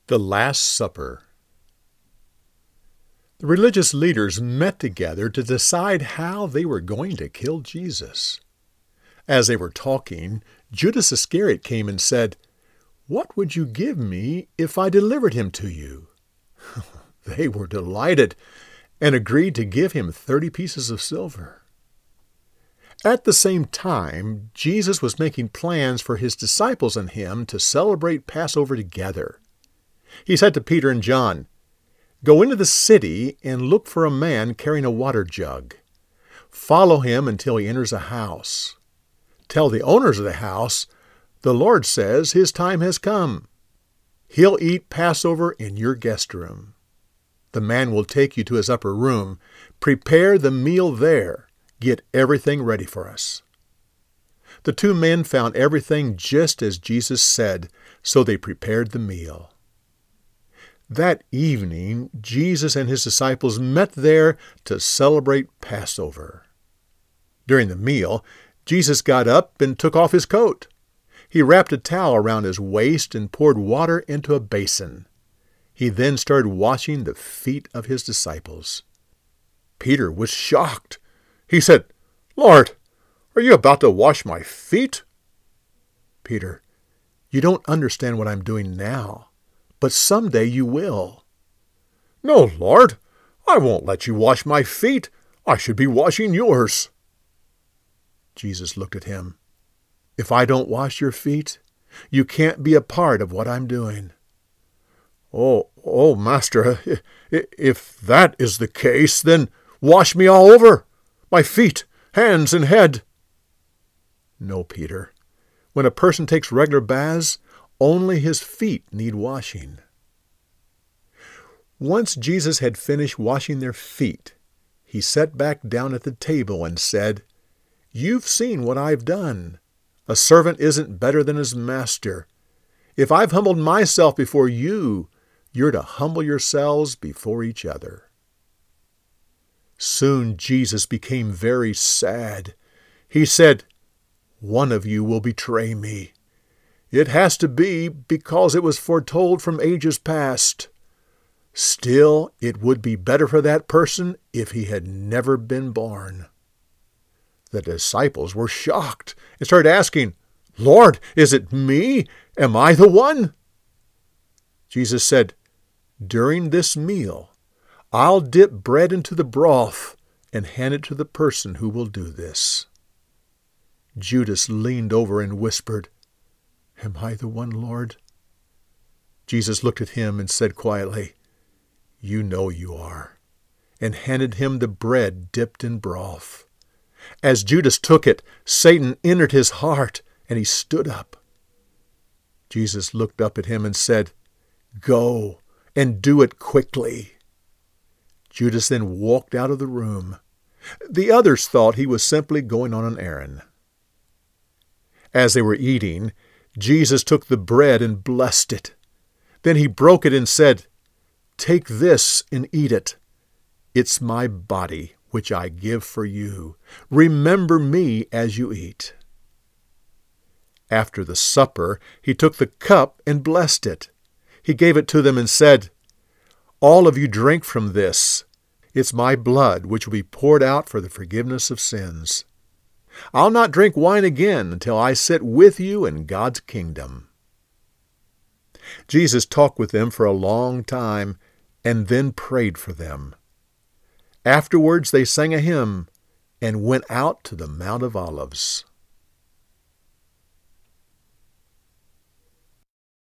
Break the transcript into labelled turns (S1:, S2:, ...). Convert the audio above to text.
S1: The Last Supper. The religious leaders met together to decide how they were going to kill Jesus. As they were talking, Judas Iscariot came and said, "What would you give me if I delivered him to you?" They were delighted and agreed to give him 30 pieces of silver. At the same time, Jesus was making plans for his disciples and him to celebrate Passover together. He said to Peter and John, "Go into the city and look for a man carrying a water jug. Follow him until he enters a house. Tell the owners of the house, 'The Lord says his time has come.' He'll eat Passover in your guest room. The man will take you to his upper room. Prepare the meal there. Get everything ready for us." The two men found everything just as Jesus said, so they prepared the meal. That evening, Jesus and his disciples met there to celebrate Passover. During the meal, Jesus got up and took off his coat. He wrapped a towel around his waist and poured water into a basin. He then started washing the feet of his disciples. Peter was shocked. He said, "Lord, are you about to wash my feet?" "Peter, you don't understand what I'm doing now, but someday you will." "No, Lord, I won't let you wash my feet. I should be washing yours." Jesus looked at him. "If I don't wash your feet, you can't be a part of what I'm doing." Oh, Master, if that is the case, then wash me all over, my feet, hands, and head." "No, Peter. When a person takes regular baths, only his feet need washing." Once Jesus had finished washing their feet, he sat back down at the table and said, "You've seen what I've done. A servant isn't better than his master. If I've humbled myself before you, you're to humble yourselves before each other." Soon Jesus became very sad. He said, "One of you will betray me. It has to be because it was foretold from ages past. Still, it would be better for that person if he had never been born." The disciples were shocked and started asking, "Lord, is it me? Am I the one?" Jesus said, "During this meal, I'll dip bread into the broth and hand it to the person who will do this." Judas leaned over and whispered, "Am I the one, Lord?" Jesus looked at him and said quietly, "You know you are," and handed him the bread dipped in broth. As Judas took it, Satan entered his heart, and he stood up. Jesus looked up at him and said, "Go and do it quickly." Judas then walked out of the room. The others thought he was simply going on an errand. As they were eating, Jesus took the bread and blessed it. Then he broke it and said, "Take this and eat it. It's my body, which I give for you. Remember me as you eat." After the supper, he took the cup and blessed it. He gave it to them and said, "All of you drink from this. It's my blood, which will be poured out for the forgiveness of sins. I'll not drink wine again until I sit with you in God's kingdom." Jesus talked with them for a long time and then prayed for them. Afterwards they sang a hymn and went out to the Mount of Olives.